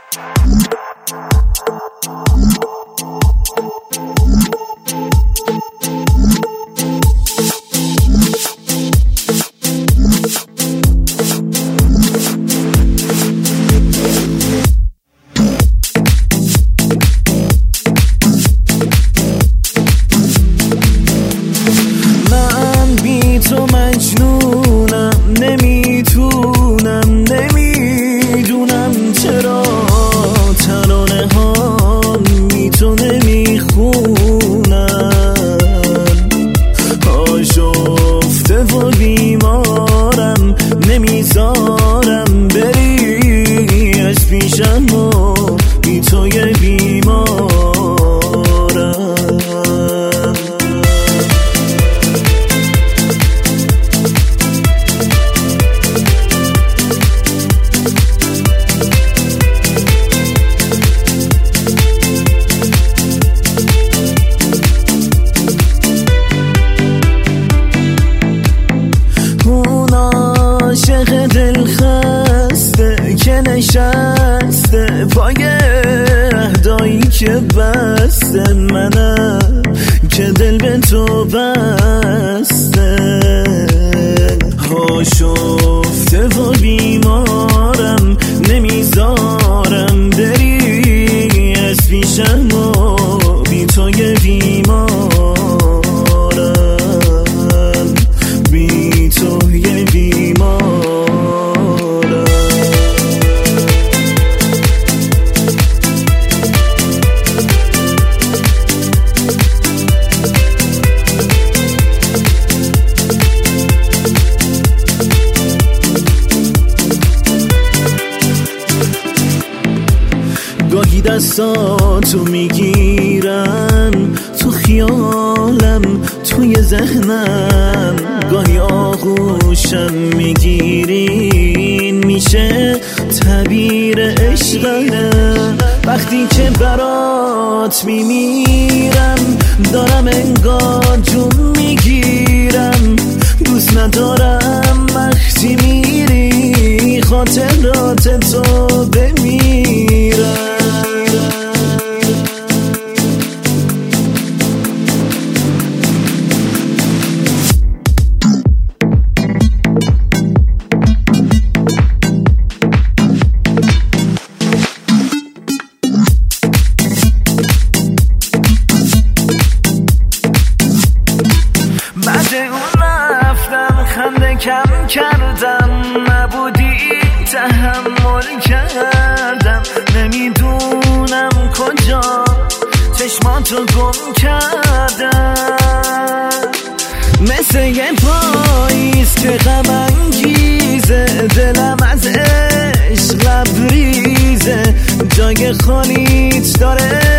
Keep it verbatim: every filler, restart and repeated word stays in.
تو مجنونم، نمیتونم نمیدونم چرا ترانه ها بی تو نمیخونم. آشفته و بیمارم، نمیذارم بری از پیشم و بی توی بیمارم. عاشق دل خسته که نشسته پای اهدایی که بسته، منم که دل به تو بسته. آشفته و بیمارم، نمیذارم بری از پیشم و بی توی بیمارم. بی توی بیمارم. گاهی دستاتو میگیرن تو خیالم، توی ذهنم، گاهی آغوشم میگیرین، میشه تعبیر عشقه. وقتی که برات میمیرم دارم انگار جون میگیرم. دوست ندارم وقتی میری خاطرات تو بمیرم. بعد اون رفتم خنده کم کردم، نبودی تحمل کردم. نمیدونم کجا چشماتو گم کردم. مثل یه پاییز که غم انگیزه، دلم از عشق لبریزه. جای خالیت داره